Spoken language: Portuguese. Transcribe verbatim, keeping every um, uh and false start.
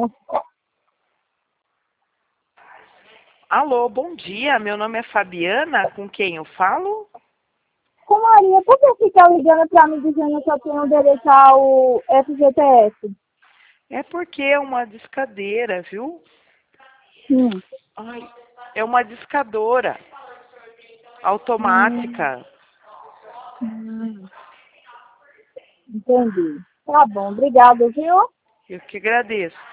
Alô, bom dia. Meu nome é Fabiana. Com quem eu falo? Com Maria, por que fica ligando para mim dizendo que eu tenho direito ao F G T S? É porque é uma discadeira, viu? Sim. Ai, é uma discadora Hum, automática. hum, entendi. Tá bom, obrigado, viu? Eu que agradeço.